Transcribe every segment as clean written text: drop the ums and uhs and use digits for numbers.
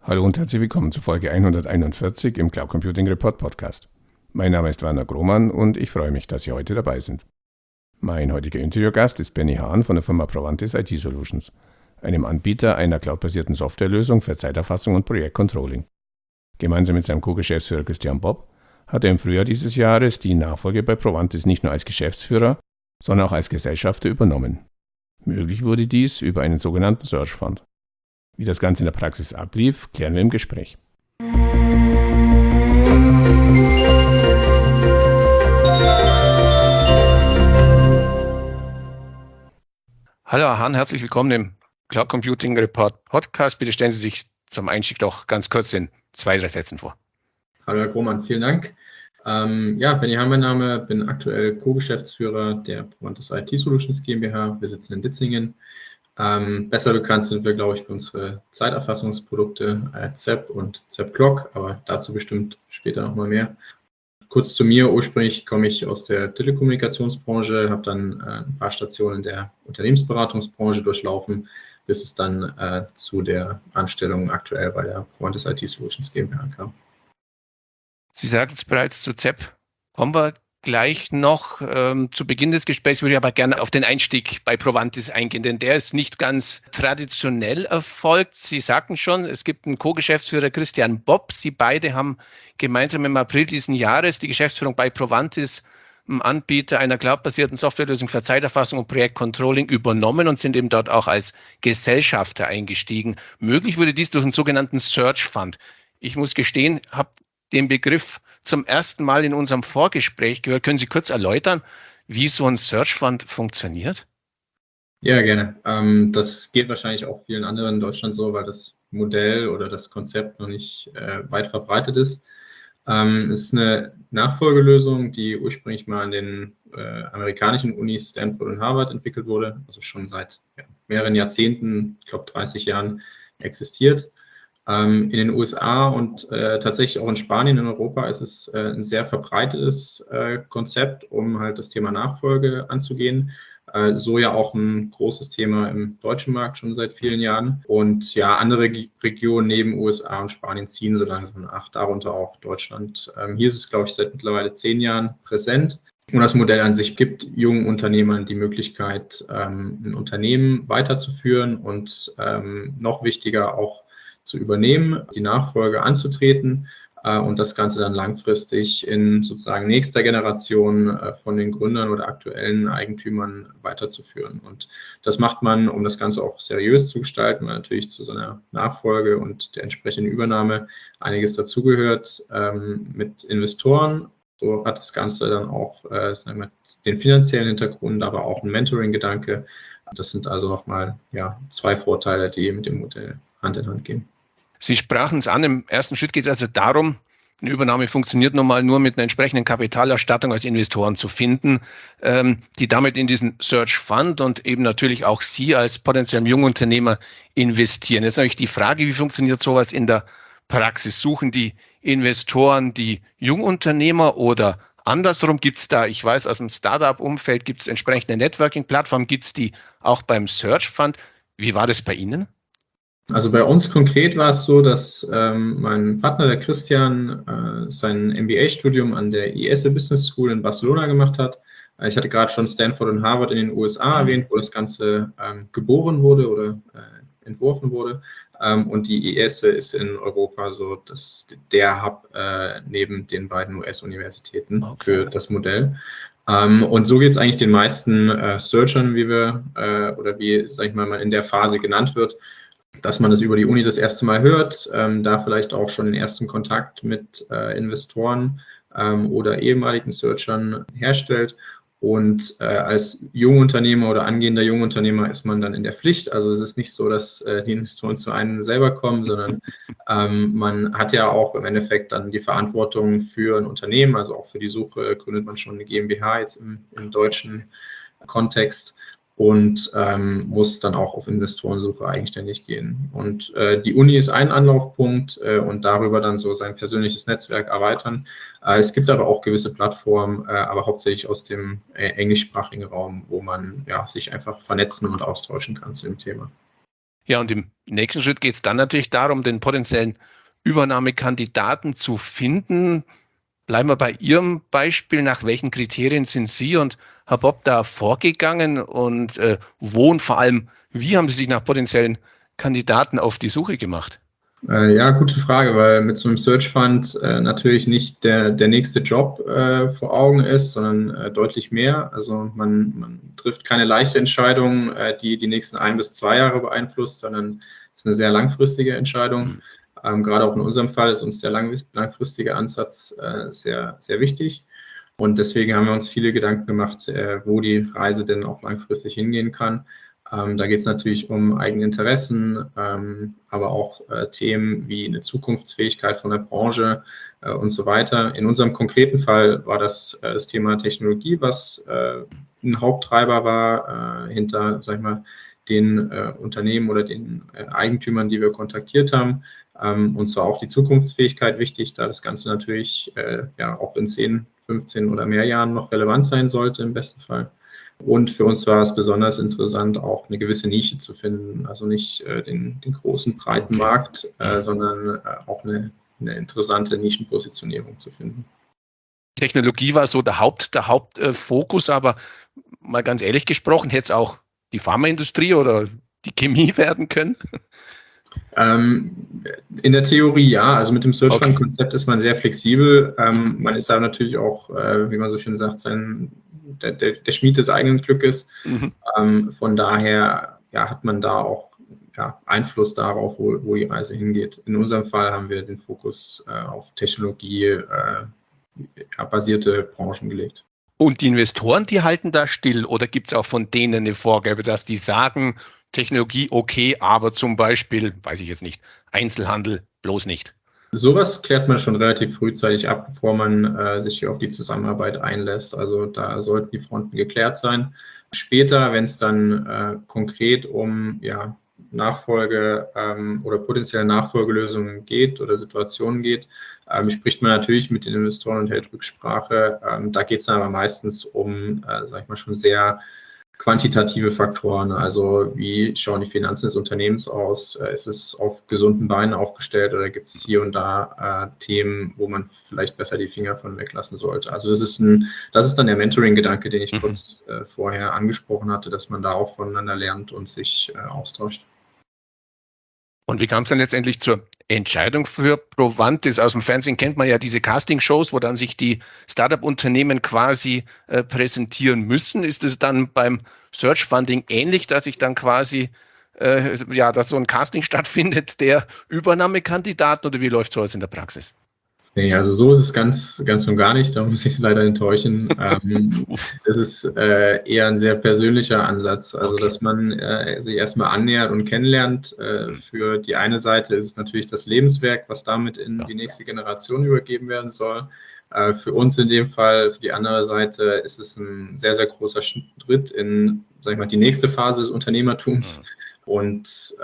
Hallo und herzlich willkommen zu Folge 141 im Cloud Computing Report Podcast. Mein Name ist Werner Grohmann und ich freue mich, dass Sie heute dabei sind. Mein heutiger Interviewgast ist Benny Hahn von der Firma Provantis IT Solutions, einem Anbieter einer cloudbasierten Softwarelösung für Zeiterfassung und Projektcontrolling. Gemeinsam mit seinem Co-Geschäftsführer Christian Bopp hat er im Frühjahr dieses Jahres die Nachfolge bei Provantis nicht nur als Geschäftsführer, sondern auch als Gesellschafter übernommen. Möglich wurde dies über einen sogenannten Search Fund. Wie das Ganze in der Praxis ablief, klären wir im Gespräch. Hallo Herr Hahn, herzlich willkommen im Cloud Computing Report Podcast. Bitte stellen Sie sich zum Einstieg doch ganz kurz in 2-3 Sätzen vor. Hallo Herr Grohmann, vielen Dank. Benny Hahn mein Name, bin aktuell Co-Geschäftsführer der Provantis IT Solutions GmbH. Wir sitzen in Ditzingen. Besser bekannt sind wir, glaube ich, für unsere Zeiterfassungsprodukte ZEP und ZEP Clock, aber dazu bestimmt später nochmal mehr. Kurz zu mir, ursprünglich komme ich aus der Telekommunikationsbranche, habe dann ein paar Stationen in der Unternehmensberatungsbranche durchlaufen, bis es dann zu der Anstellung aktuell bei der Provantis IT Solutions GmbH kam. Sie sagten es bereits zu ZEP. Kommen wir gleich noch. Zu Beginn des Gesprächs würde ich aber gerne auf den Einstieg bei Provantis eingehen, denn der ist nicht ganz traditionell erfolgt. Sie sagten schon, es gibt einen Co-Geschäftsführer Christian Bopp. Sie beide haben gemeinsam im April diesen Jahres die Geschäftsführung bei Provantis, einem Anbieter einer cloudbasierten Softwarelösung für Zeiterfassung und Projektcontrolling, übernommen und sind eben dort auch als Gesellschafter eingestiegen. Möglich wurde dies durch einen sogenannten Search Fund. Ich muss gestehen, habe den Begriff zum ersten Mal in unserem Vorgespräch gehört. Können Sie kurz erläutern, wie so ein Search Fund funktioniert? Ja, gerne. Das geht wahrscheinlich auch vielen anderen in Deutschland so, weil das Modell oder das Konzept noch nicht weit verbreitet ist. Es ist eine Nachfolgelösung, die ursprünglich mal an den amerikanischen Unis Stanford und Harvard entwickelt wurde, also schon seit mehreren Jahrzehnten, ich glaube 30 Jahren existiert. In den USA und tatsächlich auch in Spanien, in Europa ist es ein sehr verbreitetes Konzept, um halt das Thema Nachfolge anzugehen. So ja auch ein großes Thema im deutschen Markt schon seit vielen Jahren. Und ja, andere Regionen neben USA und Spanien ziehen so langsam nach, darunter auch Deutschland. Hier ist es, glaube ich, seit mittlerweile 10 Jahren präsent. Und das Modell an sich gibt jungen Unternehmern die Möglichkeit, ein Unternehmen weiterzuführen und noch wichtiger auch zu übernehmen, die Nachfolge anzutreten und das Ganze dann langfristig in sozusagen nächster Generation von den Gründern oder aktuellen Eigentümern weiterzuführen. Und das macht man, um das Ganze auch seriös zu gestalten, weil natürlich zu so einer Nachfolge und der entsprechenden Übernahme einiges dazugehört mit Investoren. So hat das Ganze dann auch sagen wir, den finanziellen Hintergrund, aber auch ein Mentoring-Gedanke. Das sind also nochmal 2 Vorteile, die mit dem Modell Hand in Hand gehen. Sie sprachen es an, im ersten Schritt geht es also darum, eine Übernahme funktioniert normal nur mit einer entsprechenden Kapitalerstattung als Investoren zu finden, die damit in diesen Search Fund und eben natürlich auch Sie als potenziellen Jungunternehmer investieren. Jetzt natürlich die Frage, wie funktioniert sowas in der Praxis? Suchen die Investoren die Jungunternehmer oder andersrum? Gibt es da, ich weiß, aus dem Startup-Umfeld gibt es entsprechende Networking-Plattformen, gibt es die auch beim Search Fund? Wie war das bei Ihnen? Also bei uns konkret war es so, dass mein Partner, der Christian, sein MBA-Studium an der IESE Business School in Barcelona gemacht hat. Ich hatte gerade schon Stanford und Harvard in den USA erwähnt, wo das Ganze geboren wurde oder entworfen wurde. Und die IESE ist in Europa so der Hub neben den beiden US-Universitäten für das Modell. Und so geht es eigentlich den meisten Searchern, wie, sag ich mal, man in der Phase genannt wird, dass man das über die Uni das erste Mal hört, da vielleicht auch schon den ersten Kontakt mit Investoren oder ehemaligen Searchern herstellt. Und als Jungunternehmer oder angehender Jungunternehmer ist man dann in der Pflicht. Also es ist nicht so, dass die Investoren zu einem selber kommen, sondern man hat ja auch im Endeffekt dann die Verantwortung für ein Unternehmen, also auch für die Suche gründet man schon eine GmbH jetzt im deutschen Kontext. Und muss dann auch auf Investorensuche eigenständig gehen. Und die Uni ist ein Anlaufpunkt und darüber dann so sein persönliches Netzwerk erweitern. Es gibt aber auch gewisse Plattformen, aber hauptsächlich aus dem englischsprachigen Raum, wo man sich einfach vernetzen und austauschen kann zu dem Thema. Ja, und im nächsten Schritt geht es dann natürlich darum, den potenziellen Übernahmekandidaten zu finden. Bleiben wir bei Ihrem Beispiel. Nach welchen Kriterien sind Sie und Herr Bob da vorgegangen und wo und vor allem, wie haben Sie sich nach potenziellen Kandidaten auf die Suche gemacht? Ja, gute Frage, weil mit so einem Search Fund natürlich nicht der nächste Job vor Augen ist, sondern deutlich mehr. Also man trifft keine leichte Entscheidung, die die nächsten 1 bis 2 Jahre beeinflusst, sondern es ist eine sehr langfristige Entscheidung. Gerade auch in unserem Fall ist uns der langfristige Ansatz sehr, sehr wichtig. Und deswegen haben wir uns viele Gedanken gemacht, wo die Reise denn auch langfristig hingehen kann. Da geht es natürlich um eigene Interessen, aber auch Themen wie eine Zukunftsfähigkeit von der Branche und so weiter. In unserem konkreten Fall war das Thema Technologie, was ein Haupttreiber war hinter, sag ich mal, den Unternehmen oder den Eigentümern, die wir kontaktiert haben. Uns war auch die Zukunftsfähigkeit wichtig, da das Ganze natürlich auch in 10, 15 oder mehr Jahren noch relevant sein sollte im besten Fall. Und für uns war es besonders interessant, auch eine gewisse Nische zu finden, also nicht den großen, breiten Markt, sondern auch eine interessante Nischenpositionierung zu finden. Technologie war so der Hauptfokus, aber mal ganz ehrlich gesprochen, hätte es auch die Pharmaindustrie oder die Chemie werden können? In der Theorie ja, also mit dem Search Fund Konzept ist man sehr flexibel. Man ist aber natürlich auch, wie man so schön sagt, der Schmied des eigenen Glückes. Von daher hat man da auch Einfluss darauf, wo die Reise hingeht. In unserem Fall haben wir den Fokus auf Technologie basierte Branchen gelegt. Und die Investoren, die halten da still oder gibt es auch von denen eine Vorgabe, dass die sagen, Technologie okay, aber zum Beispiel, weiß ich jetzt nicht, Einzelhandel bloß nicht? Sowas klärt man schon relativ frühzeitig ab, bevor man sich hier auf die Zusammenarbeit einlässt. Also da sollten die Fronten geklärt sein. Später, wenn es dann konkret um Nachfolge oder potenzielle Nachfolgelösungen geht oder Situationen geht, spricht man natürlich mit den Investoren und hält Rücksprache. Da geht es dann aber meistens um, sag ich mal, schon sehr quantitative Faktoren, also wie schauen die Finanzen des Unternehmens aus, ist es auf gesunden Beinen aufgestellt oder gibt es hier und da Themen, wo man vielleicht besser die Finger von weglassen sollte. Also das ist dann der Mentoring-Gedanke, den ich kurz vorher angesprochen hatte, dass man da auch voneinander lernt und sich austauscht. Und wie kam es dann letztendlich zur Entscheidung für Provantis? Aus dem Fernsehen kennt man ja diese Casting-Shows, wo dann sich die Startup-Unternehmen quasi präsentieren müssen. Ist es dann beim Search Funding ähnlich, dass ich dann quasi, dass so ein Casting stattfindet, der Übernahmekandidaten, oder wie läuft sowas in der Praxis? Nee, also so ist es ganz und gar nicht, da muss ich Sie leider enttäuschen. Das ist eher ein sehr persönlicher Ansatz, also dass man sich erstmal annähert und kennenlernt. Für die eine Seite ist es natürlich das Lebenswerk, was damit in die nächste Generation übergeben werden soll. Für uns in dem Fall, für die andere Seite, ist es ein sehr, sehr großer Schritt in, sag ich mal, die nächste Phase des Unternehmertums. Und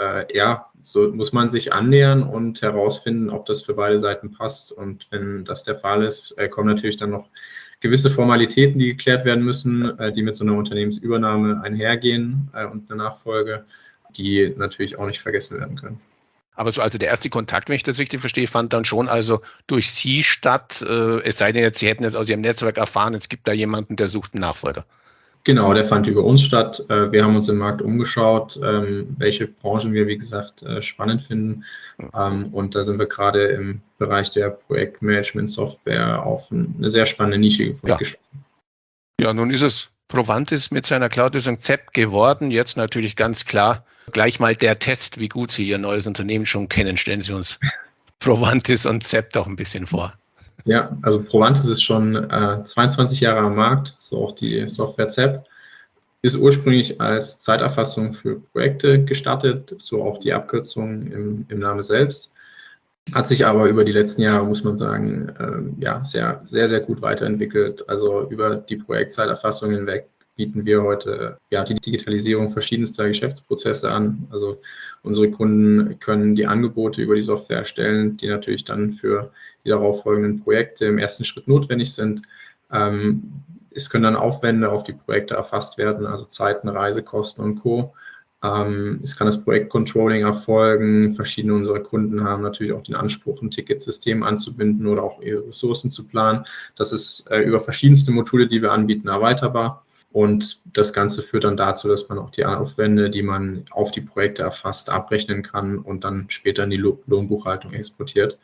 so muss man sich annähern und herausfinden, ob das für beide Seiten passt. Und wenn das der Fall ist, kommen natürlich dann noch gewisse Formalitäten, die geklärt werden müssen, die mit so einer Unternehmensübernahme einhergehen und eine Nachfolge, die natürlich auch nicht vergessen werden können. Aber so, also der erste Kontakt, wenn ich das richtig verstehe, fand dann schon also durch Sie statt, es sei denn jetzt, Sie hätten es aus Ihrem Netzwerk erfahren, es gibt da jemanden, der sucht einen Nachfolger. Genau, der fand über uns statt. Wir haben uns im Markt umgeschaut, welche Branchen wir, wie gesagt, spannend finden. Und da sind wir gerade im Bereich der Projektmanagement-Software auf eine sehr spannende Nische gefunden. Ja, nun ist es Provantis mit seiner Cloud-Lösung ZEP geworden. Jetzt natürlich ganz klar gleich mal der Test, wie gut Sie Ihr neues Unternehmen schon kennen. Stellen Sie uns Provantis und ZEP doch ein bisschen vor. Ja, also Provantis ist schon 22 Jahre am Markt, so auch die Software ZEP. Ist ursprünglich als Zeiterfassung für Projekte gestartet, so auch die Abkürzung im Namen selbst. Hat sich aber über die letzten Jahre, muss man sagen, sehr, sehr, sehr gut weiterentwickelt. Also über die Projektzeiterfassung hinweg bieten wir heute die Digitalisierung verschiedenster Geschäftsprozesse an. Also unsere Kunden können die Angebote über die Software erstellen, die natürlich dann für die darauffolgenden Projekte im ersten Schritt notwendig sind. Es können dann Aufwände auf die Projekte erfasst werden, also Zeiten, Reisekosten und Co. Es kann das Projektcontrolling erfolgen. Verschiedene unserer Kunden haben natürlich auch den Anspruch, ein Ticketsystem anzubinden oder auch ihre Ressourcen zu planen. Das ist über verschiedenste Module, die wir anbieten, erweiterbar. Und das Ganze führt dann dazu, dass man auch die Aufwände, die man auf die Projekte erfasst, abrechnen kann und dann später in die Lohnbuchhaltung exportiert.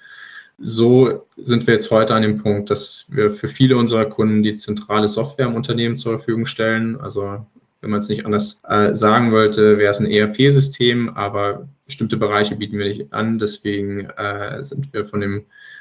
So sind wir jetzt heute an dem Punkt, dass wir für viele unserer Kunden die zentrale Software im Unternehmen zur Verfügung stellen. Also wenn man es nicht anders sagen wollte, wäre es ein ERP-System, aber bestimmte Bereiche bieten wir nicht an. Deswegen sind wir von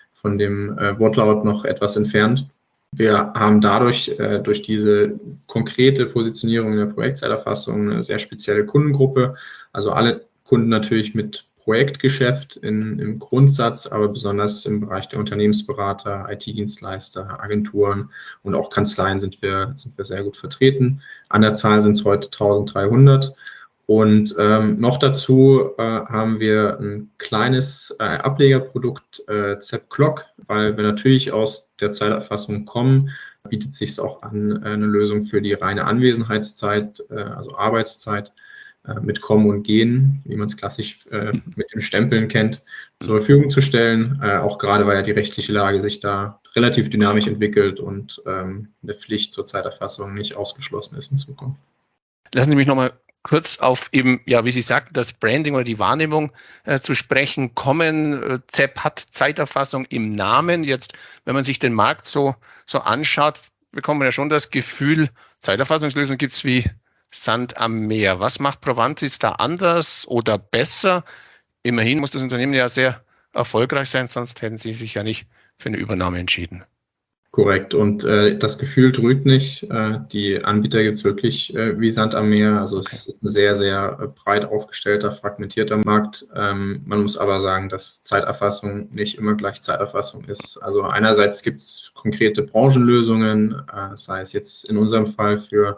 dem Wortlaut noch etwas entfernt. Wir haben dadurch, durch diese konkrete Positionierung in der Projektzeiterfassung, eine sehr spezielle Kundengruppe. Also alle Kunden natürlich mit Projektgeschäft im Grundsatz, aber besonders im Bereich der Unternehmensberater, IT-Dienstleister, Agenturen und auch Kanzleien sind wir sehr gut vertreten. An der Zahl sind es heute 1300. Und noch dazu haben wir ein kleines Ablegerprodukt, ZEP Clock, weil wir natürlich aus der Zeiterfassung kommen, bietet sich es auch an, eine Lösung für die reine Anwesenheitszeit, also Arbeitszeit mit Kommen und Gehen, wie man es klassisch mit dem Stempeln kennt, zur Verfügung zu stellen. Auch gerade, weil ja die rechtliche Lage sich da relativ dynamisch entwickelt und eine Pflicht zur Zeiterfassung nicht ausgeschlossen ist in Zukunft. Lassen Sie mich nochmal kurz auf eben, ja, wie Sie sagten, das Branding oder die Wahrnehmung zu sprechen kommen. ZEP hat Zeiterfassung im Namen. Jetzt, wenn man sich den Markt so anschaut, bekommt man ja schon das Gefühl, Zeiterfassungslösungen gibt es wie Sand am Meer. Was macht Provantis da anders oder besser? Immerhin muss das Unternehmen ja sehr erfolgreich sein, sonst hätten Sie sich ja nicht für eine Übernahme entschieden. Korrekt. Und das Gefühl trügt nicht. Die Anbieter gibt es wirklich wie Sand am Meer. Also es ist ein sehr, sehr breit aufgestellter, fragmentierter Markt. Man muss aber sagen, dass Zeiterfassung nicht immer gleich Zeiterfassung ist. Also einerseits gibt es konkrete Branchenlösungen, sei es jetzt in unserem Fall für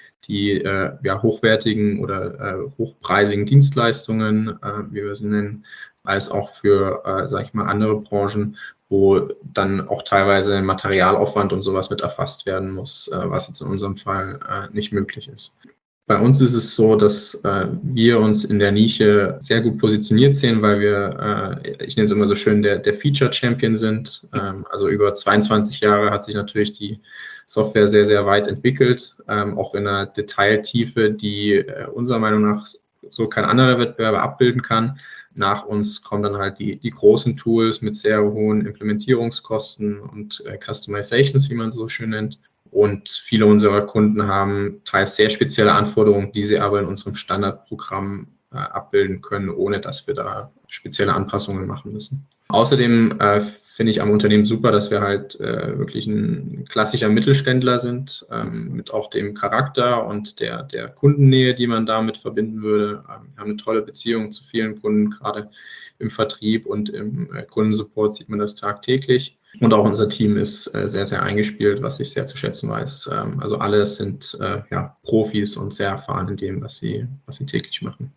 die hochwertigen oder hochpreisigen Dienstleistungen, wie wir sie nennen, als auch für, sage ich mal, andere Branchen, wo dann auch teilweise Materialaufwand und sowas mit erfasst werden muss, was jetzt in unserem Fall nicht möglich ist. Bei uns ist es so, dass wir uns in der Nische sehr gut positioniert sehen, weil wir, ich nenne es immer so schön, der Feature Champion sind. Also über 22 Jahre hat sich natürlich die Software sehr, sehr weit entwickelt, auch in einer Detailtiefe, die unserer Meinung nach so kein anderer Wettbewerber abbilden kann. Nach uns kommen dann halt die großen Tools mit sehr hohen Implementierungskosten und Customizations, wie man so schön nennt. Und viele unserer Kunden haben teils sehr spezielle Anforderungen, die sie aber in unserem Standardprogramm abbilden können, ohne dass wir da spezielle Anpassungen machen müssen. Außerdem finde ich am Unternehmen super, dass wir halt wirklich ein klassischer Mittelständler sind, mit auch dem Charakter und der Kundennähe, die man damit verbinden würde. Wir haben eine tolle Beziehung zu vielen Kunden, gerade im Vertrieb und im Kundensupport sieht man das tagtäglich. Und auch unser Team ist sehr, sehr eingespielt, was ich sehr zu schätzen weiß. Also alle sind Profis und sehr erfahren in dem, was sie täglich machen.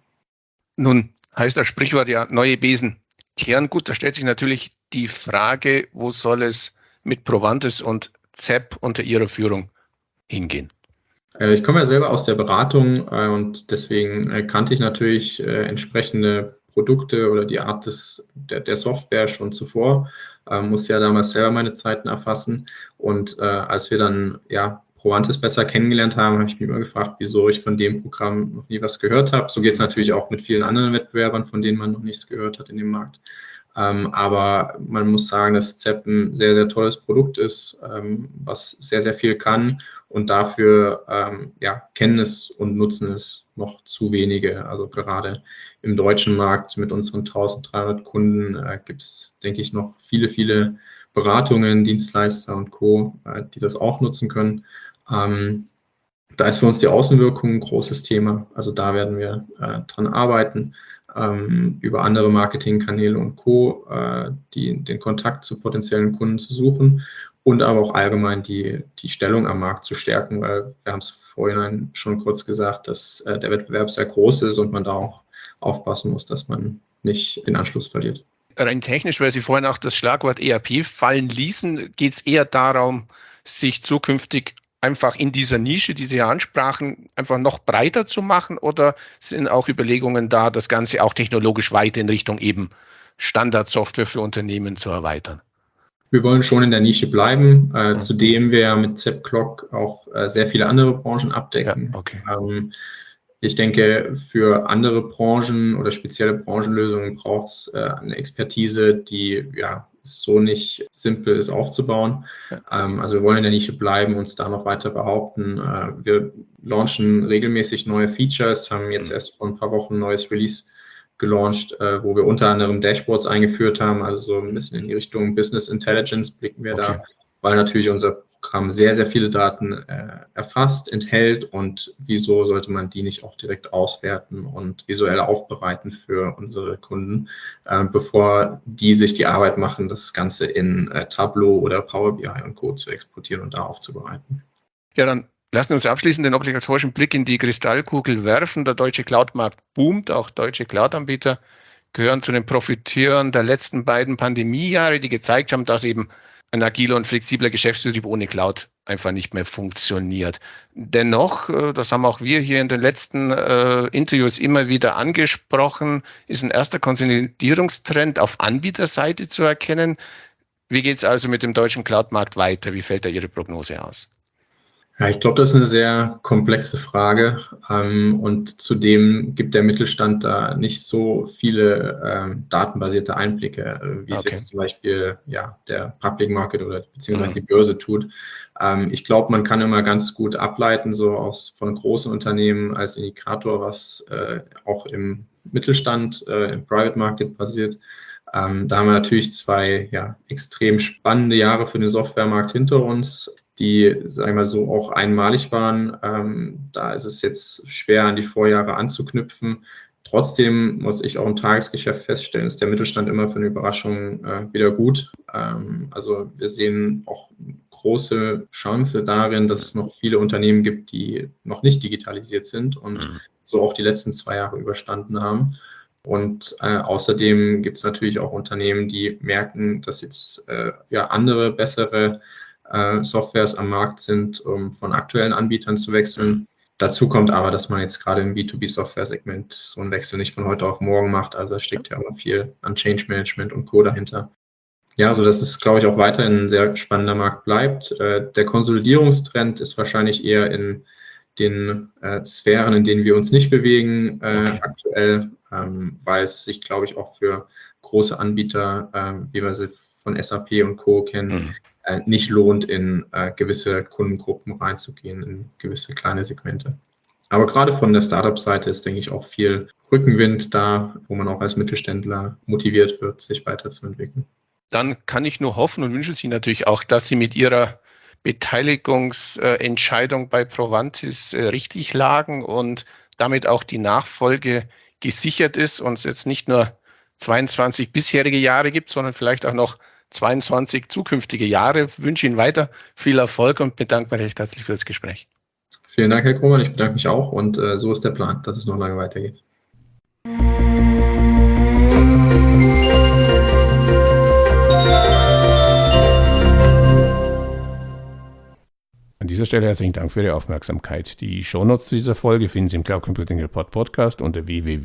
Nun heißt das Sprichwort ja, neue Besen kehren gut. Da stellt sich natürlich die Frage, wo soll es mit Provantis und ZEP unter Ihrer Führung hingehen? Ich komme ja selber aus der Beratung und deswegen kannte ich natürlich entsprechende Produkte oder die Art der Software schon zuvor. Musste ja damals selber meine Zeiten erfassen. Und als wir dann Provantis besser kennengelernt haben, habe ich mich immer gefragt, wieso ich von dem Programm noch nie was gehört habe. So geht es natürlich auch mit vielen anderen Wettbewerbern, von denen man noch nichts gehört hat in dem Markt. Aber man muss sagen, dass ZEP ein sehr, sehr tolles Produkt ist, was sehr, sehr viel kann und dafür kennen es und nutzen es noch zu wenige. Also gerade im deutschen Markt mit unseren 1300 Kunden gibt es, denke ich, noch viele, viele Beratungen, Dienstleister und Co., die das auch nutzen können. Da ist für uns die Außenwirkung ein großes Thema. Also da werden wir dran arbeiten, über andere Marketingkanäle und Co., den Kontakt zu potenziellen Kunden zu suchen und aber auch allgemein die Stellung am Markt zu stärken, weil wir haben es vorhin schon kurz gesagt, dass der Wettbewerb sehr groß ist und man da auch aufpassen muss, dass man nicht den Anschluss verliert. Rein technisch, weil Sie vorhin auch das Schlagwort ERP fallen ließen, geht es eher darum, sich zukünftig einfach in dieser Nische, die Sie ja ansprachen, einfach noch breiter zu machen, oder sind auch Überlegungen da, das Ganze auch technologisch weiter in Richtung eben Standardsoftware für Unternehmen zu erweitern? Wir wollen schon in der Nische bleiben, zudem wir mit ZepClock auch sehr viele andere Branchen abdecken. Ja, okay. Ich denke, für andere Branchen oder spezielle Branchenlösungen braucht es eine Expertise, die so nicht simpel ist aufzubauen. Ja. Also wir wollen in der Nische bleiben, uns da noch weiter behaupten. Wir launchen regelmäßig neue Features, haben jetzt erst vor ein paar Wochen ein neues Release gelauncht, wo wir unter anderem Dashboards eingeführt haben, also so ein bisschen in die Richtung Business Intelligence blicken wir da, weil natürlich unser Programm sehr, sehr viele Daten erfasst, enthält, und wieso sollte man die nicht auch direkt auswerten und visuell aufbereiten für unsere Kunden, bevor die sich die Arbeit machen, das Ganze in Tableau oder Power BI und Co. zu exportieren und da aufzubereiten. Ja, dann lassen wir uns abschließend den obligatorischen Blick in die Kristallkugel werfen. Der deutsche Cloud-Markt boomt, auch deutsche Cloud-Anbieter gehören zu den Profiteuren der letzten beiden Pandemiejahre, die gezeigt haben, dass eben ein agiler und flexibler Geschäftsbetrieb ohne Cloud einfach nicht mehr funktioniert. Dennoch, das haben auch wir hier in den letzten Interviews immer wieder angesprochen, ist ein erster Konsolidierungstrend auf Anbieterseite zu erkennen. Wie geht es also mit dem deutschen Cloud-Markt weiter? Wie fällt da Ihre Prognose aus? Ja, ich glaube, das ist eine sehr komplexe Frage, und zudem gibt der Mittelstand da nicht so viele datenbasierte Einblicke, wie es jetzt zum Beispiel der Public Market oder beziehungsweise die Börse tut. Ich glaube, man kann immer ganz gut ableiten, so von großen Unternehmen als Indikator, was auch im Mittelstand, im Private Market passiert. Da haben wir natürlich zwei extrem spannende Jahre für den Softwaremarkt hinter uns, die, sagen wir mal so, auch einmalig waren. Da ist es jetzt schwer, an die Vorjahre anzuknüpfen. Trotzdem muss ich auch im Tagesgeschäft feststellen, ist der Mittelstand immer für eine Überraschung wieder gut. Also wir sehen auch große Chance darin, dass es noch viele Unternehmen gibt, die noch nicht digitalisiert sind und so auch die letzten 2 Jahre überstanden haben. Und außerdem gibt es natürlich auch Unternehmen, die merken, dass jetzt andere, bessere Softwares am Markt sind, um von aktuellen Anbietern zu wechseln. Dazu kommt aber, dass man jetzt gerade im B2B-Software-Segment so einen Wechsel nicht von heute auf morgen macht. Also da steckt ja auch noch viel an Change Management und Co. dahinter. Ja, so dass es, glaube ich, auch weiterhin ein sehr spannender Markt bleibt. Der Konsolidierungstrend ist wahrscheinlich eher in den Sphären, in denen wir uns nicht bewegen aktuell, weil es sich, glaube ich, auch für große Anbieter, wie wir sie von SAP und Co. kennen, nicht lohnt, in gewisse Kundengruppen reinzugehen, in gewisse kleine Segmente. Aber gerade von der Startup-Seite ist, denke ich, auch viel Rückenwind da, wo man auch als Mittelständler motiviert wird, sich weiterzuentwickeln. Dann kann ich nur hoffen und wünsche Sie natürlich auch, dass Sie mit Ihrer Beteiligungsentscheidung bei Provantis richtig lagen und damit auch die Nachfolge gesichert ist und es jetzt nicht nur 22 bisherige Jahre gibt, sondern vielleicht auch noch 22 zukünftige Jahre. Ich wünsche Ihnen weiter viel Erfolg und bedanke mich recht herzlich für das Gespräch. Vielen Dank, Herr Krohmann. Ich bedanke mich auch und so ist der Plan, dass es noch lange weitergeht. An dieser Stelle herzlichen Dank für Ihre Aufmerksamkeit. Die Shownotes zu dieser Folge finden Sie im Cloud Computing Report Podcast unter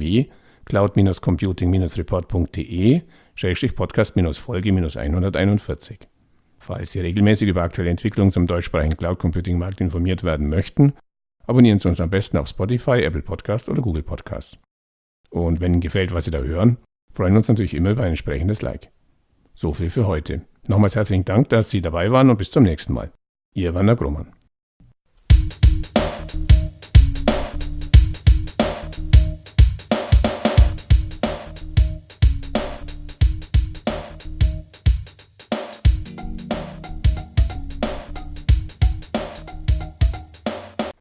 www.cloud-computing-report.de/podcast-Folge 141. Falls Sie regelmäßig über aktuelle Entwicklungen zum deutschsprachigen Cloud Computing Markt informiert werden möchten, abonnieren Sie uns am besten auf Spotify, Apple Podcast oder Google Podcast. Und wenn Ihnen gefällt, was Sie da hören, freuen wir uns natürlich immer über ein entsprechendes Like. So viel für heute. Nochmals herzlichen Dank, dass Sie dabei waren und bis zum nächsten Mal. Ihr Werner Grohmann.